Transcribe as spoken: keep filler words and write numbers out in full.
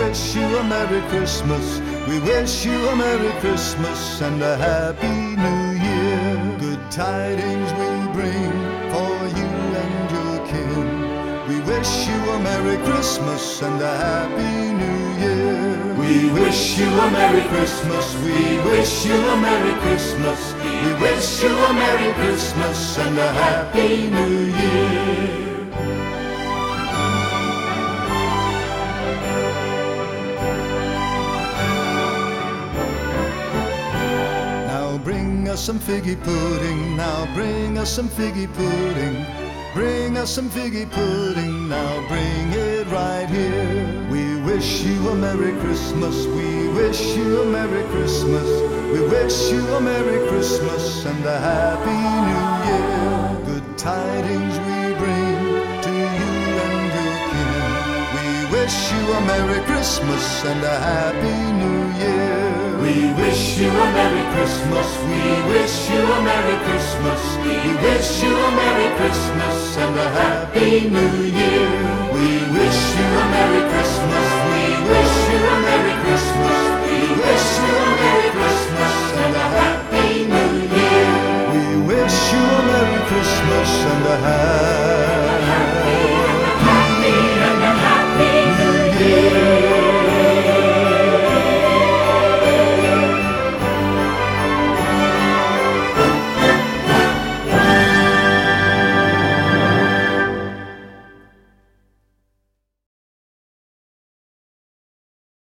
wish you a Merry Christmas. We wish you a Merry Christmas and a Happy New Year. Good tidings we bring for you and your kin. We wish you a Merry Christmas and a Happy New Year. We wish you a Merry Christmas. We wish you a Merry Christmas. We wish you a Merry Christmas and a Happy New Year. Bring us some figgy pudding, now bring us some figgy pudding. Bring us some figgy pudding, now bring it right here. We wish you a Merry Christmas, we wish you a Merry Christmas. We wish you a Merry Christmas and a Happy New Year. Good tidings we bring to you and your kin. We wish you a Merry Christmas and a Happy New Year. We wish you a Merry Christmas, we wish you a Merry Christmas. We wish you a Merry Christmas and a Happy New Year. We wish you a Merry Christmas, we wish you a Merry Christmas. We wish you a Merry Christmas and a Happy New Year. We wish you a Merry Christmas and a Happy